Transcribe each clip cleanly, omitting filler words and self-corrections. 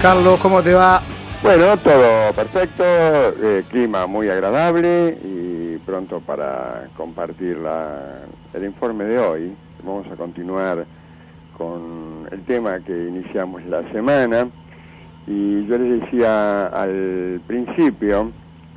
Carlos, ¿cómo te va? Bueno, todo perfecto, clima muy agradable y pronto para compartir el informe de hoy. Vamos a continuar con el tema que iniciamos la semana y yo les decía al principio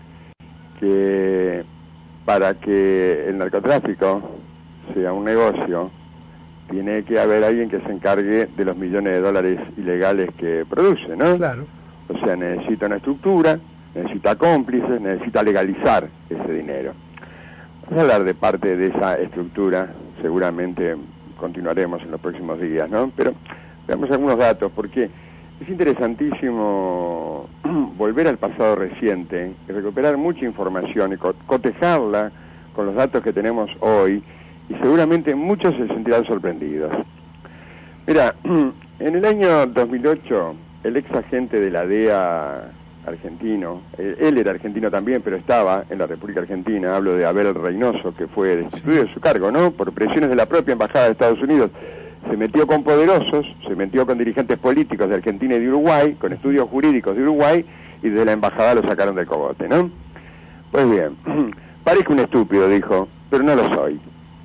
que para que el narcotráfico sea un negocio tiene que haber alguien que se encargue de los millones de dólares ilegales que produce, ¿no? Claro. O sea, necesita una estructura, necesita cómplices, necesita legalizar ese dinero. Vamos a hablar de parte de esa estructura, seguramente continuaremos en los próximos días, ¿no? Pero veamos algunos datos, porque es interesantísimo volver al pasado reciente y recuperar mucha información y cotejarla con los datos que tenemos hoy, y seguramente muchos se sentirán sorprendidos. Mira, en el año 2008, el ex agente de la DEA argentino, él era argentino también, pero estaba en la República Argentina, hablo de Abel Reynoso, que fue destituido de su cargo, ¿no?, por presiones de la propia Embajada de Estados Unidos. Se metió con poderosos, se metió con dirigentes políticos de Argentina y de Uruguay, con estudios jurídicos de Uruguay, y desde la Embajada lo sacaron del cogote, ¿no? Pues bien, parezco un estúpido, dijo, pero no lo soy.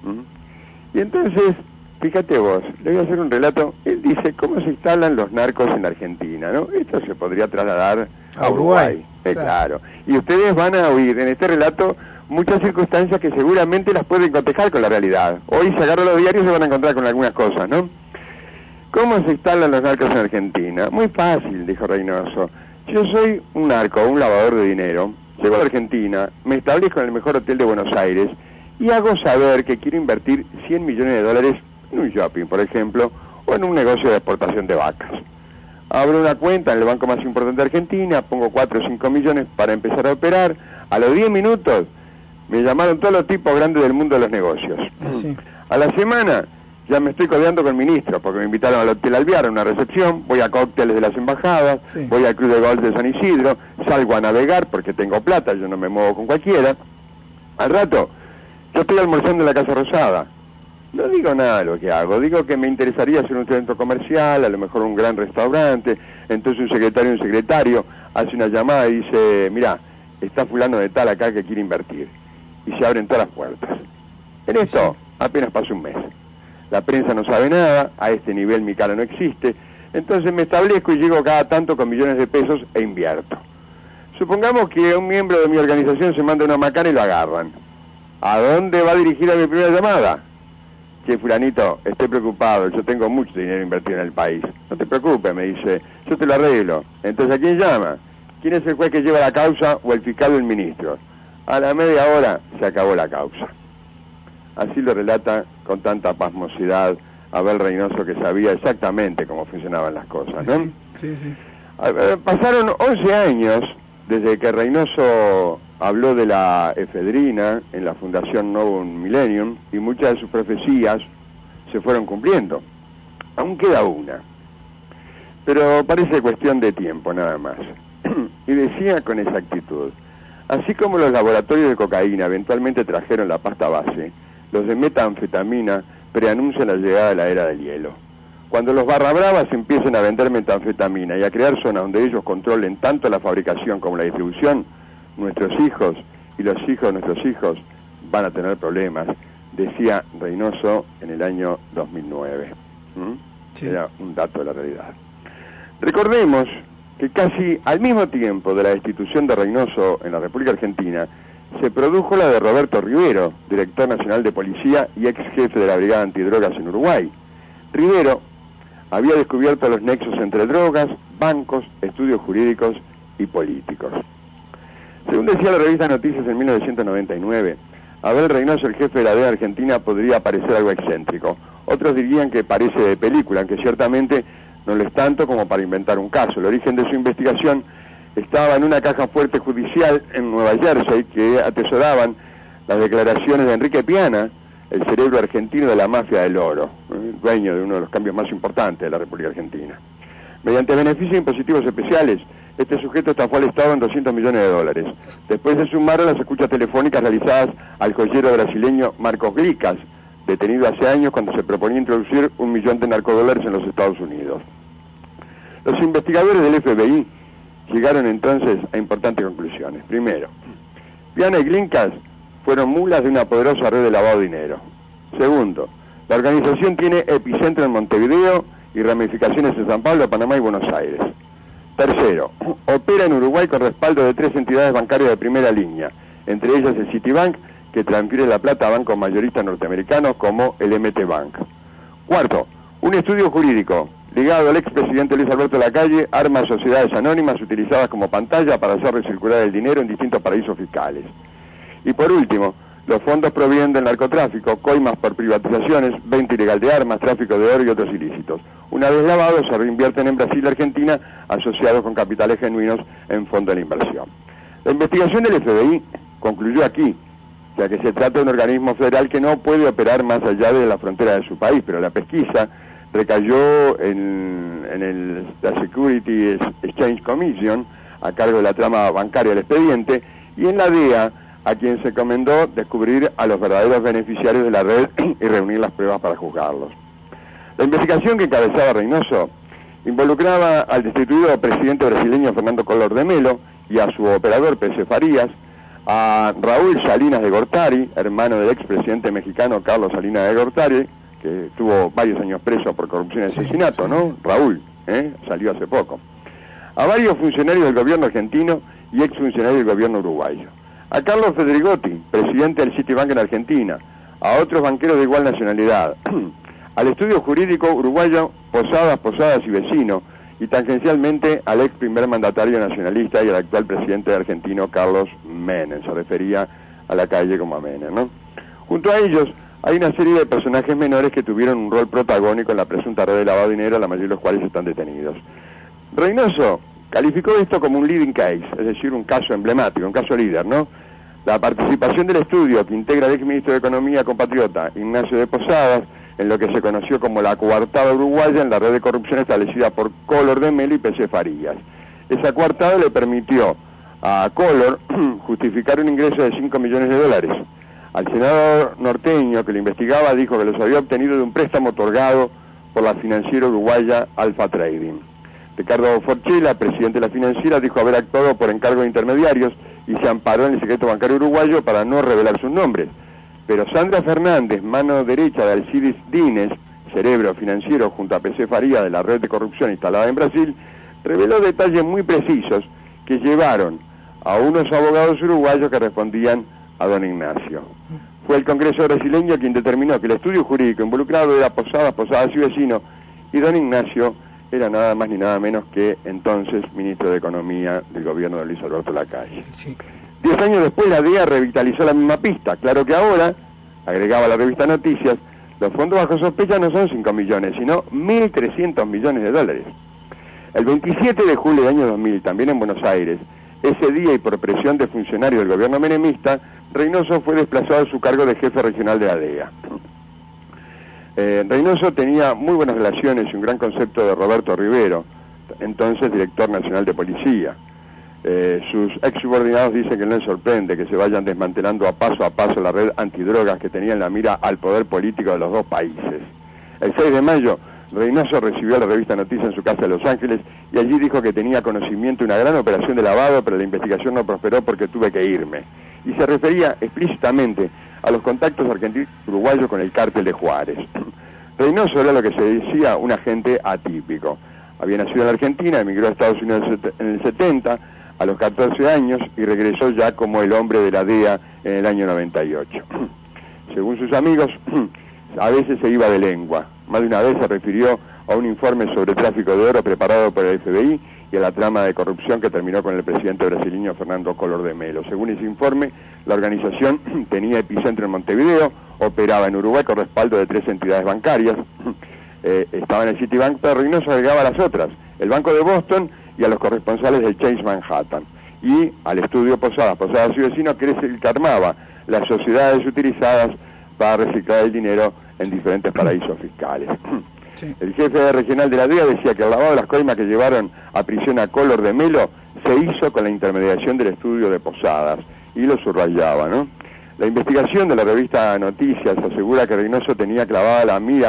Y entonces, fíjate vos, le voy a hacer un relato. Él dice cómo se instalan los narcos en Argentina, ¿no? Esto se podría trasladar a Uruguay. Claro. Y ustedes van a oír en este relato muchas circunstancias que seguramente las pueden cotejar con la realidad. Hoy se agarran los diarios y se van a encontrar con algunas cosas, ¿no? ¿Cómo se instalan los narcos en Argentina? Muy fácil, dijo Reynoso. Yo soy un narco, un lavador de dinero. Llego a Argentina, me establezco en el mejor hotel de Buenos Aires y hago saber que quiero invertir 100 millones de dólares en un shopping, por ejemplo, o en un negocio de exportación de vacas. Abro una cuenta en el banco más importante de Argentina, pongo 4 o 5 millones para empezar a operar. A los 10 minutos me llamaron todos los tipos grandes del mundo de los negocios. Sí. A la semana ya me estoy codeando con ministros, porque me invitaron al Hotel Alvear a una recepción, voy a cócteles de las embajadas, Sí. voy al Club de Golf de San Isidro, salgo a navegar porque tengo plata, yo no me muevo con cualquiera. Al rato, yo estoy almorzando en la Casa Rosada. No digo nada de lo que hago, digo que me interesaría hacer un centro comercial, a lo mejor un gran restaurante. Entonces un secretario hace una llamada y dice, mirá, está fulano de tal acá que quiere invertir. Y se abren todas las puertas. En esto apenas pasó un mes. La prensa no sabe nada, a este nivel mi cara no existe. Entonces me establezco y llego cada tanto con millones de pesos e invierto. Supongamos que un miembro de mi organización se manda una macana y lo agarran. ¿A dónde va dirigida mi primera llamada? Che, fulanito, estoy preocupado, yo tengo mucho dinero invertido en el país. No te preocupes, me dice, yo te lo arreglo. Entonces, ¿a quién llama? ¿Quién es el juez que lleva la causa o el fiscal o el ministro? A la media hora se acabó la causa. Así lo relata con tanta pasmosidad Abel Reynoso, que sabía exactamente cómo funcionaban las cosas, ¿no? Sí. Pasaron 11 años desde que Reynoso habló de la efedrina en la Fundación Novum Millennium y muchas de sus profecías se fueron cumpliendo. Aún queda una, pero parece cuestión de tiempo nada más. Y decía con exactitud, así como los laboratorios de cocaína eventualmente trajeron la pasta base, los de metanfetamina preanuncian la llegada de la era del hielo. Cuando los barra bravas empiecen a vender metanfetamina y a crear zonas donde ellos controlen tanto la fabricación como la distribución, nuestros hijos y los hijos de nuestros hijos van a tener problemas, decía Reynoso en el año 2009. Sí. Era un dato de la realidad. Recordemos que casi al mismo tiempo de la destitución de Reynoso en la República Argentina, se produjo la de Roberto Rivero, director nacional de policía y ex jefe de la Brigada Antidrogas en Uruguay. Rivero había descubierto los nexos entre drogas, bancos, estudios jurídicos y políticos. Según decía la revista Noticias en 1999, Abel Reynoso, el jefe de la DEA Argentina, podría parecer algo excéntrico. Otros dirían que parece de película, aunque ciertamente no lo es tanto como para inventar un caso. El origen de su investigación estaba en una caja fuerte judicial en Nueva Jersey que atesoraban las declaraciones de Enrique Piana, el cerebro argentino de la mafia del oro, dueño de uno de los cambios más importantes de la República Argentina. Mediante beneficios impositivos especiales, este sujeto estafó al Estado en 200 millones de dólares. Después se sumaron las escuchas telefónicas realizadas al joyero brasileño Marcos Glicas, detenido hace años cuando se proponía introducir 1 millón de narcodólares en los Estados Unidos. Los investigadores del FBI llegaron entonces a importantes conclusiones. Primero, Viana y Glinkas fueron mulas de una poderosa red de lavado de dinero. Segundo, la organización tiene epicentro en Montevideo y ramificaciones en San Pablo, Panamá y Buenos Aires. Tercero, opera en Uruguay con respaldo de 3 entidades bancarias de primera línea, entre ellas el Citibank, que transfiere la plata a bancos mayoristas norteamericanos como el MT Bank. Cuarto, un estudio jurídico ligado al expresidente Luis Alberto Lacalle arma sociedades anónimas utilizadas como pantalla para hacer recircular el dinero en distintos paraísos fiscales. Y por último, los fondos provienen del narcotráfico, coimas por privatizaciones, venta ilegal de armas, tráfico de oro y otros ilícitos. Una vez lavados, se reinvierten en Brasil y Argentina, asociados con capitales genuinos en fondo de la inversión. La investigación del FBI concluyó aquí, ya que se trata de un organismo federal que no puede operar más allá de la frontera de su país, pero la pesquisa recayó en la Security Exchange Commission, a cargo de la trama bancaria del expediente, y en la DEA, a quien se encomendó descubrir a los verdaderos beneficiarios de la red y reunir las pruebas para juzgarlos. La investigación que encabezaba Reynoso involucraba al destituido presidente brasileño Fernando Collor de Mello y a su operador P.C. Farías, a Raúl Salinas de Gortari, hermano del expresidente mexicano Carlos Salinas de Gortari, que estuvo varios años preso por corrupción y asesinato, ¿no? Raúl, salió hace poco. A varios funcionarios del gobierno argentino y exfuncionarios del gobierno uruguayo. A Carlos Federigotti, presidente del Citibank en Argentina, a otros banqueros de igual nacionalidad, al estudio jurídico uruguayo Posadas y Vecino, y tangencialmente al ex primer mandatario nacionalista y al actual presidente argentino Carlos Menem. Se refería a Lacalle como a Menem, ¿no? Junto a ellos hay una serie de personajes menores que tuvieron un rol protagónico en la presunta red de lavado de dinero, la mayoría de los cuales están detenidos. Reynoso calificó esto como un leading case, es decir, un caso emblemático, un caso líder, ¿no? La participación del estudio que integra el exministro de Economía compatriota Ignacio de Posadas, en lo que se conoció como la coartada uruguaya en la red de corrupción establecida por Collor de Mello y P.C. Farías. Esa coartada le permitió a Collor justificar un ingreso de $5 millones. Al senador norteño que lo investigaba dijo que los había obtenido de un préstamo otorgado por la financiera uruguaya Alfa Trading. Ricardo Forchella, presidente de la financiera, dijo haber actuado por encargo de intermediarios y se amparó en el secreto bancario uruguayo para no revelar sus nombres. Pero Sandra Fernández, mano derecha de Alcides Dines, cerebro financiero junto a P.C. Farías de la red de corrupción instalada en Brasil, reveló detalles muy precisos que llevaron a unos abogados uruguayos que respondían a don Ignacio. Fue el Congreso brasileño quien determinó que el estudio jurídico involucrado era Posadas y Vecino, y don Ignacio era nada más ni nada menos que entonces ministro de Economía del gobierno de Luis Alberto Lacalle. Sí. 10 años después la DEA revitalizó la misma pista. Claro que ahora, agregaba la revista Noticias, los fondos bajo sospecha no son 5 millones, sino 1.300 millones de dólares. El 27 de julio del año 2000, también en Buenos Aires, ese día y por presión de funcionarios del gobierno menemista, Reynoso fue desplazado de su cargo de jefe regional de la DEA. Reynoso tenía muy buenas relaciones y un gran concepto de Roberto Rivero, entonces director nacional de policía. Sus ex subordinados dicen que no les sorprende que se vayan desmantelando a paso la red antidrogas que tenía en la mira al poder político de los dos países. El 6 de mayo, Reynoso recibió la revista Noticias en su casa de Los Ángeles y allí dijo que tenía conocimiento de una gran operación de lavado, pero la investigación no prosperó porque tuve que irme. Y se refería explícitamente a los contactos argentinos y uruguayos con el cártel de Juárez. Reynoso era lo que se decía un agente atípico. Había nacido en la Argentina, emigró a Estados Unidos en el 70, a los 14 años, y regresó ya como el hombre de la DEA en el año 98. Según sus amigos, a veces se iba de lengua. Más de una vez se refirió a un informe sobre tráfico de oro preparado por el FBI y a la trama de corrupción que terminó con el presidente brasileño Fernando Collor de Mello. Según ese informe, la organización tenía epicentro en Montevideo, operaba en Uruguay con respaldo de 3 entidades bancarias, estaba en el Citibank, pero Reynoso agregaba a las otras, el Banco de Boston y a los corresponsales del Chase Manhattan, y al estudio Posadas y Vecino, que es el que armaba las sociedades utilizadas para reciclar el dinero en diferentes paraísos fiscales. Sí. El jefe regional de la DEA decía que el lavado de las coimas que llevaron a prisión a Collor de Mello se hizo con la intermediación del estudio de Posadas, y lo subrayaba, ¿no? La investigación de la revista Noticias asegura que Reynoso tenía clavada la mira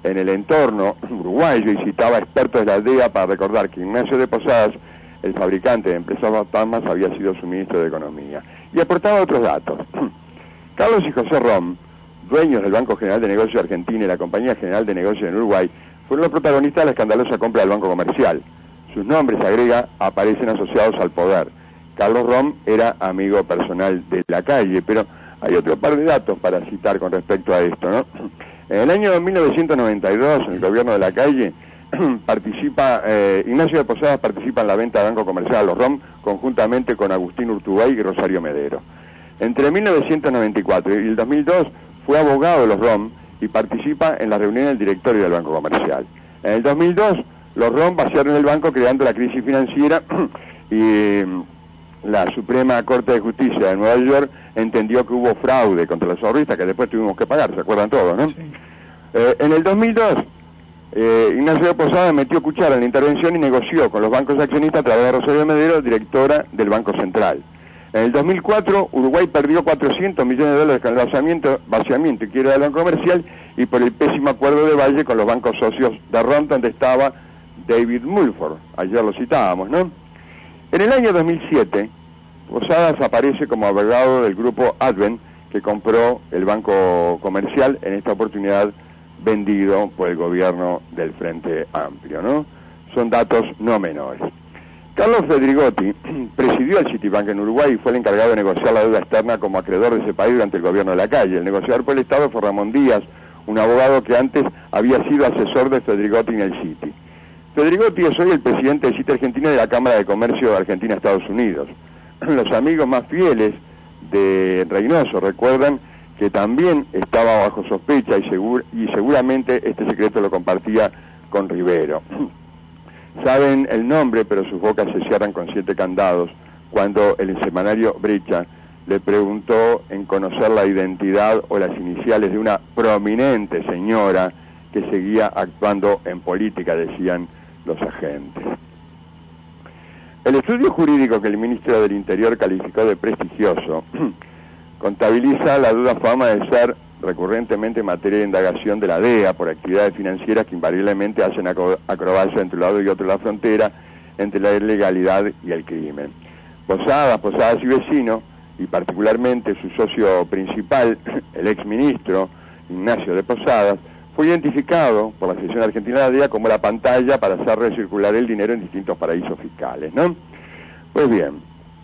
en el entorno uruguayo y citaba expertos de la DEA para recordar que Ignacio de Posadas, el fabricante de empresas fantasmas, había sido su ministro de Economía. Y aportaba otros datos. Carlos y José Rom, dueños del Banco General de Negocios de Argentina y la Compañía General de Negocios en Uruguay, fueron los protagonistas de la escandalosa compra del Banco Comercial. Sus nombres, agrega, aparecen asociados al poder. Carlos Rom era amigo personal de Lacalle, pero hay otro par de datos para citar con respecto a esto, ¿no? En el año 1992, en el gobierno de Lacalle, Ignacio de Posadas participa en la venta del Banco Comercial a los Rom, conjuntamente con Agustín Urtubey y Rosario Medero. Entre 1994 y el 2002 fue abogado de los Rom y participa en la reunión del directorio del Banco Comercial. En el 2002, los Rom vaciaron el banco creando la crisis financiera y la Suprema Corte de Justicia de Nueva York entendió que hubo fraude contra los ahorristas que después tuvimos que pagar, ¿se acuerdan todos, no? Sí. En el 2002, Ignacio de Posadas metió cuchara en la intervención y negoció con los bancos accionistas a través de Rosario Medero, directora del Banco Central. En el 2004, Uruguay perdió 400 millones de dólares con el vaciamiento y quiebra del Banco Comercial y por el pésimo acuerdo de Valle con los bancos socios de Rom, donde estaba David Mulford. Ayer lo citábamos, ¿no? En el año 2007, Posadas aparece como abogado del grupo Advent, que compró el Banco Comercial, en esta oportunidad vendido por el gobierno del Frente Amplio, ¿no? Son datos no menores. Carlos Fedrigotti presidió el Citibank en Uruguay y fue el encargado de negociar la deuda externa como acreedor de ese país durante el gobierno de Lacalle. El negociador por el Estado fue Ramón Díaz, un abogado que antes había sido asesor de Fedrigotti en el Citi. Fedrigotti es hoy el presidente del Citi Argentina y de la Cámara de Comercio de Argentina-Estados Unidos. Los amigos más fieles de Reynoso recuerdan que también estaba bajo sospecha y seguramente este secreto lo compartía con Rivero. Saben el nombre, pero sus bocas se cierran con 7 candados, cuando el semanario Brecha le preguntó en conocer la identidad o las iniciales de una prominente señora que seguía actuando en política, decían los agentes. El estudio jurídico que el ministro del Interior calificó de prestigioso contabiliza la duda fama de ser recurrentemente materia de indagación de la DEA por actividades financieras que invariablemente hacen acrobacia entre un lado y otro de la frontera, entre la ilegalidad y el crimen. Posadas y vecino, y particularmente su socio principal, el exministro Ignacio de Posadas, fue identificado por la sección argentina de la DEA como la pantalla para hacer recircular el dinero en distintos paraísos fiscales, ¿no? Pues bien,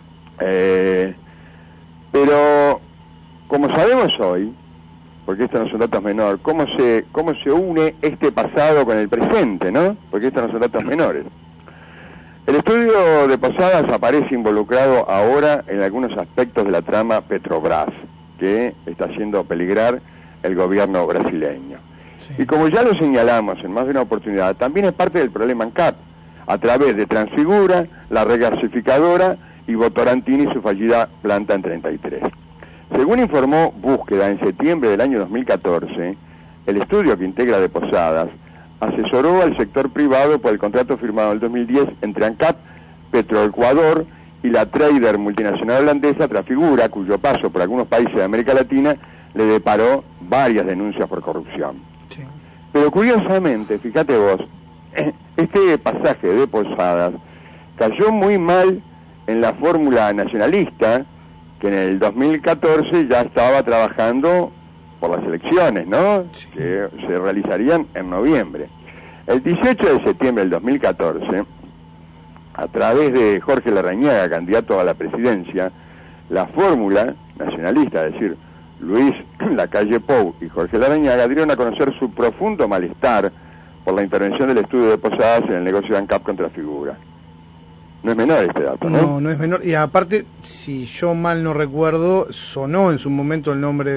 pero como sabemos hoy, porque estos no son datos menores, ¿cómo se une este pasado con el presente, no? Porque estos no son datos menores. El estudio de Posadas aparece involucrado ahora en algunos aspectos de la trama Petrobras, que está haciendo peligrar el gobierno brasileño. Sí. Y como ya lo señalamos en más de una oportunidad, también es parte del problema ANCAP, a través de Transfigura, la regasificadora y Votorantini y su fallida planta en 33. Según informó Búsqueda en septiembre del año 2014, el estudio que integra de Posadas asesoró al sector privado por el contrato firmado en el 2010 entre ANCAP, Petroecuador y la trader multinacional holandesa Trafigura, cuyo paso por algunos países de América Latina le deparó varias denuncias por corrupción. Sí. Pero curiosamente, fíjate vos, este pasaje de Posadas cayó muy mal en la fórmula nacionalista, que en el 2014 ya estaba trabajando por las elecciones, ¿no? Sí. Que se realizarían en noviembre. El 18 de septiembre del 2014, a través de Jorge Larrañaga, candidato a la presidencia, la fórmula nacionalista, es decir, Luis Lacalle Pou y Jorge Larrañaga, dieron a conocer su profundo malestar por la intervención del estudio de Posadas en el negocio de ANCAP contra Figura. No es menor este dato, ¿no? No, no es menor. Y aparte, si yo mal no recuerdo, sonó en su momento el nombre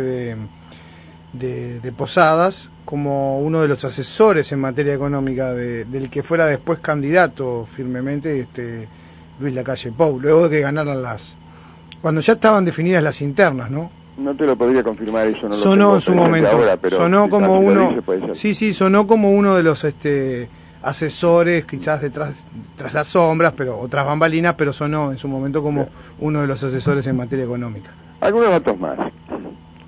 de Posadas como uno de los asesores en materia económica del que fuera después candidato firmemente Luis Lacalle Pou, luego de que ganaran cuando ya estaban definidas las internas, ¿no? No te lo podría confirmar, eso no sonó lo tengo en su momento ahora, pero sonó si como uno dice, sí, sonó como uno de los asesores, quizás tras las sombras, pero otras bambalinas, pero sonó en su momento como uno de los asesores en materia económica. Algunos datos más.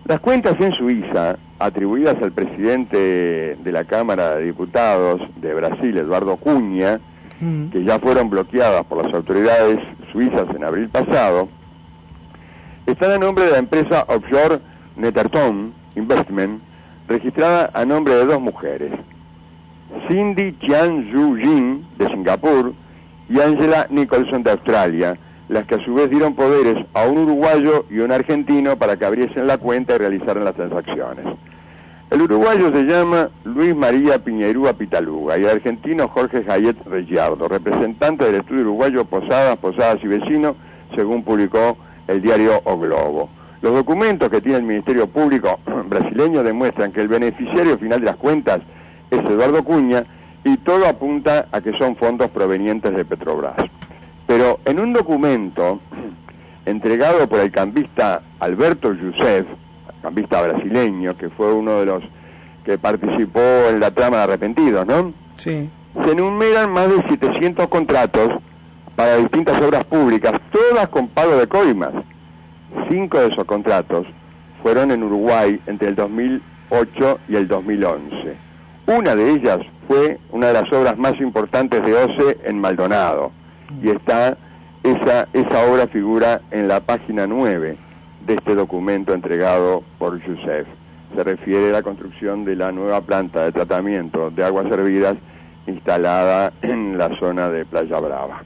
Las cuentas en Suiza, atribuidas al presidente de la Cámara de Diputados de Brasil, Eduardo Cunha, que ya fueron bloqueadas por las autoridades suizas en abril pasado, están a nombre de la empresa offshore Netherton Investment, registrada a nombre de dos mujeres, Cindy Chiang Zhu Jin, de Singapur, y Angela Nicholson, de Australia, las que a su vez dieron poderes a un uruguayo y un argentino para que abriesen la cuenta y realizaran las transacciones. El uruguayo se llama Luis María Piñerúa Pitaluga y el argentino Jorge Jayet Reggiardo, representante del estudio uruguayo Posadas y Vecino, según publicó el diario O Globo. Los documentos que tiene el Ministerio Público brasileño demuestran que el beneficiario final de las cuentas es Eduardo Cunha y todo apunta a que son fondos provenientes de Petrobras. Pero en un documento entregado por el cambista Alberto Youssef, cambista brasileño, que fue uno de los que participó en la trama de Arrepentidos, ¿no? Sí. Se enumeran más de 700 contratos para distintas obras públicas, todas con pago de coimas. 5 de esos contratos fueron en Uruguay entre el 2008 y el 2011. Una de ellas fue una de las obras más importantes de OCE en Maldonado, y esa obra figura en la página 9 de este documento entregado por Youssef. Se refiere a la construcción de la nueva planta de tratamiento de aguas hervidas instalada en la zona de Playa Brava.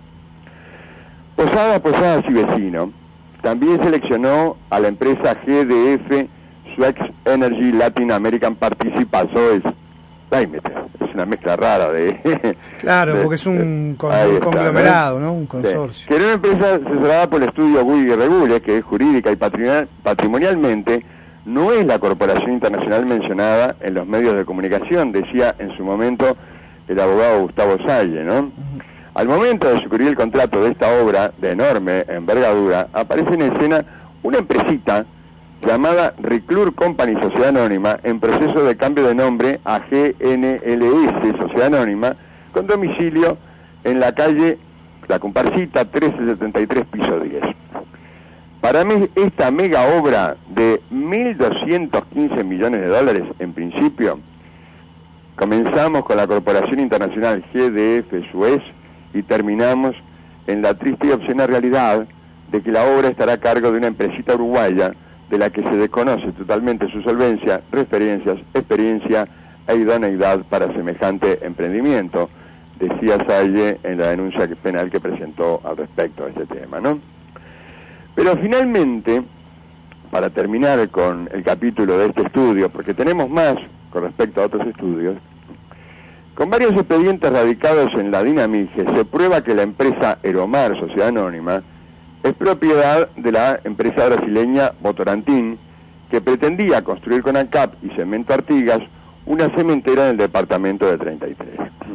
Posadas y Vecino también seleccionó a la empresa GDF Suex Energy Latin American Participations. Es una mezcla rara de... Claro, porque es un conglomerado, ¿no? Un consorcio. Sí. Que era una empresa asesorada por el estudio Guy Regule, que es jurídica y patrimonialmente no es la corporación internacional mencionada en los medios de comunicación, decía en su momento el abogado Gustavo Salle, ¿no? Al momento de suscribir el contrato de esta obra de enorme envergadura, aparece en escena una empresita llamada Reclur Company Sociedad Anónima, en proceso de cambio de nombre a GNLS Sociedad Anónima, con domicilio en la calle La Comparsita 1373, piso 10. Para mí, esta mega obra de 1.215 millones de dólares, en principio, comenzamos con la Corporación Internacional GDF Suez y terminamos en la triste y obscena realidad de que la obra estará a cargo de una empresita uruguaya de la que se desconoce totalmente su solvencia, referencias, experiencia e idoneidad para semejante emprendimiento, decía Salle en la denuncia penal que presentó al respecto de este tema, ¿no? Pero finalmente, para terminar con el capítulo de este estudio, porque tenemos más con respecto a otros estudios, con varios expedientes radicados en la Dinamige, se prueba que la empresa Eromar, Sociedad Anónima, es propiedad de la empresa brasileña Votorantim, que pretendía construir con ANCAP y Cemento Artigas una cementera en el departamento de 33.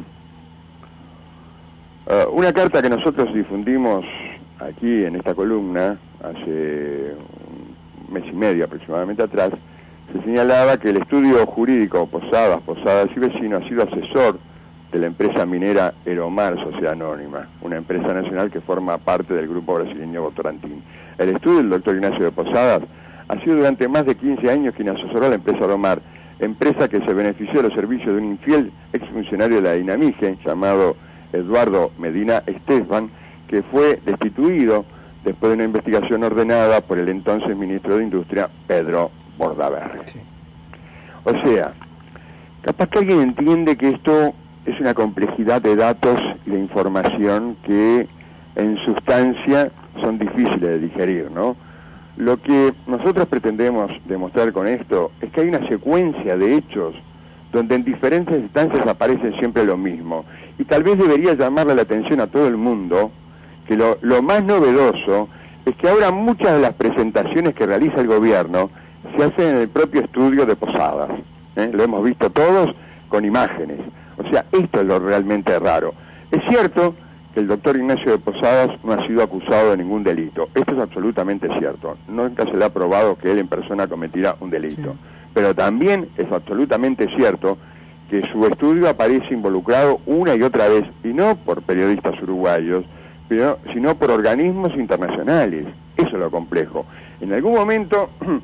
Una carta que nosotros difundimos aquí en esta columna, hace un mes y medio aproximadamente atrás, se señalaba que el estudio jurídico Posadas y Vecino ha sido asesor de la empresa minera Eromar Sociedad Anónima, una empresa nacional que forma parte del grupo brasileño Votorantim. El estudio del doctor Ignacio de Posadas ha sido durante más de 15 años quien asesoró a la empresa Eromar, empresa que se benefició de los servicios de un infiel exfuncionario de la Dinamige, llamado Eduardo Medina Estefan, que fue destituido después de una investigación ordenada por el entonces ministro de Industria, Pedro Bordaberry. Sí. O sea, capaz que alguien entiende que esto es una complejidad de datos y de información que en sustancia son difíciles de digerir, ¿no? Lo que nosotros pretendemos demostrar con esto es que hay una secuencia de hechos donde en diferentes instancias aparece siempre lo mismo. Y tal vez debería llamarle la atención a todo el mundo que lo más novedoso es que ahora muchas de las presentaciones que realiza el gobierno se hacen en el propio estudio de Posadas. Lo hemos visto todos con imágenes. O sea, esto es lo realmente raro. Es cierto que el doctor Ignacio de Posadas no ha sido acusado de ningún delito. Esto es absolutamente cierto. Nunca se le ha probado que él en persona cometiera un delito. Sí. Pero también es absolutamente cierto que su estudio aparece involucrado una y otra vez, y no por periodistas uruguayos, sino por organismos internacionales. Eso es lo complejo. En algún momento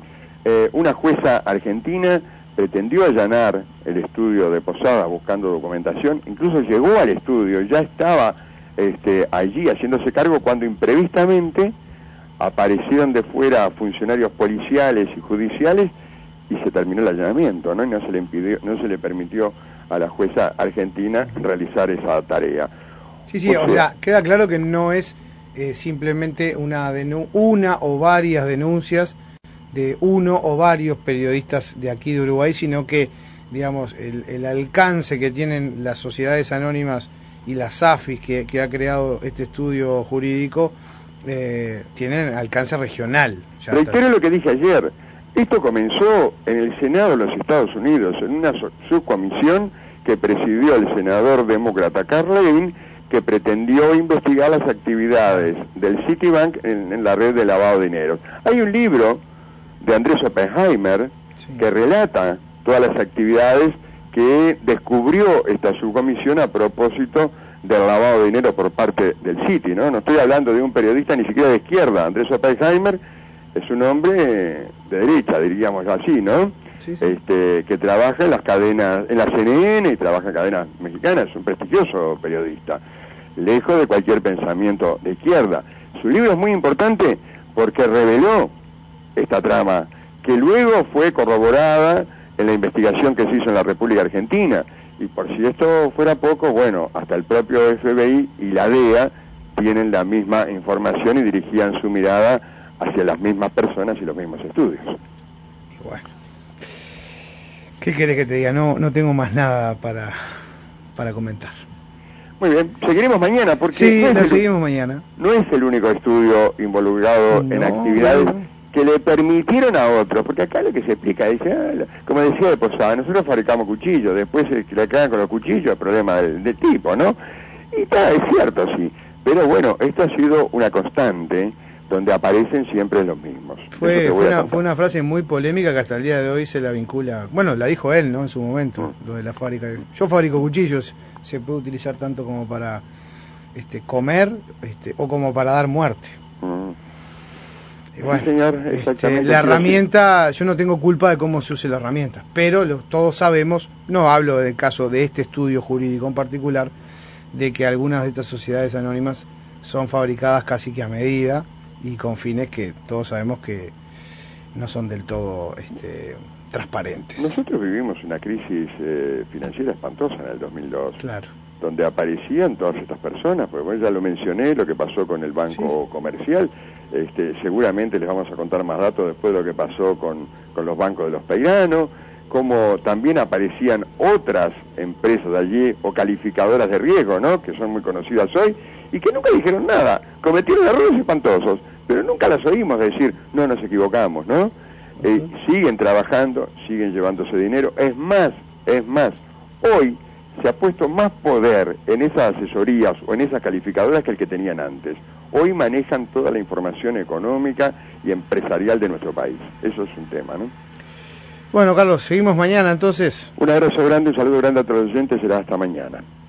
una jueza argentina pretendió allanar el estudio de Posadas buscando documentación, incluso llegó al estudio, ya estaba allí haciéndose cargo cuando imprevistamente aparecieron de fuera funcionarios policiales y judiciales y se terminó el allanamiento, ¿no? Y no se le permitió a la jueza argentina realizar esa tarea. Sí, o sea, queda claro que no es simplemente una o varias denuncias de uno o varios periodistas de aquí de Uruguay, sino que, digamos, el alcance que tienen las sociedades anónimas y las AFIS que ha creado este estudio jurídico, tienen alcance regional. Reitero lo que dije ayer, esto comenzó en el Senado de los Estados Unidos, en una subcomisión que presidió el senador demócrata Carl Levin, que pretendió investigar las actividades del Citibank en la red de lavado de dinero. Hay un libro de Andrés Oppenheimer que relata todas las actividades que descubrió esta subcomisión a propósito del lavado de dinero por parte del Citi, ¿no? No estoy hablando de un periodista ni siquiera de izquierda. Andrés Oppenheimer es un hombre de derecha, diríamos así, ¿no? Sí. Que trabaja en las cadenas, en la CNN, y trabaja en cadenas mexicanas, es un prestigioso periodista, lejos de cualquier pensamiento de izquierda. Su libro es muy importante porque reveló esta trama, que luego fue corroborada en la investigación que se hizo en la República Argentina. Y por si esto fuera poco, bueno, hasta el propio FBI y la DEA tienen la misma información y dirigían su mirada hacia las mismas personas y los mismos estudios. Y bueno, ¿qué querés que te diga? No tengo más nada para comentar. Muy bien, seguiremos mañana porque... Sí, seguimos mañana. No es el único estudio involucrado en actividades que le permitieron a otros, porque acá lo que se explica, dice, como decía de Posada, nosotros fabricamos cuchillos, después que le cagan con los cuchillos, el problema del tipo, ¿no? Y está, es cierto, sí, pero bueno, esto ha sido una constante donde aparecen siempre los mismos. Fue una frase muy polémica que hasta el día de hoy se la vincula, bueno, la dijo él, ¿no? En su momento, lo de la fábrica. Yo fabrico cuchillos, se puede utilizar tanto como para comer o como para dar muerte. Y bueno, sí, señor, la herramienta, yo no tengo culpa de cómo se use la herramienta, pero todos sabemos, no hablo del caso de este estudio jurídico en particular, de que algunas de estas sociedades anónimas son fabricadas casi que a medida y con fines que todos sabemos que no son del todo transparentes. Nosotros vivimos una crisis financiera espantosa en el 2002. Claro. Donde aparecían todas estas personas, pues bueno, ya lo mencioné, lo que pasó con el Banco Comercial. Seguramente les vamos a contar más datos después de lo que pasó con los bancos de los Peirano, como también aparecían otras empresas de allí o calificadoras de riesgo, ¿no? Que son muy conocidas hoy y que nunca dijeron nada, cometieron errores espantosos, pero nunca las oímos decir, no, nos equivocamos, ¿no? Siguen trabajando, siguen llevándose dinero, es más, hoy se ha puesto más poder en esas asesorías o en esas calificadoras que el que tenían antes. Hoy manejan toda la información económica y empresarial de nuestro país. Eso es un tema, ¿no? Bueno, Carlos, seguimos mañana entonces. Un abrazo grande, un saludo grande a todos los oyentes, será hasta mañana.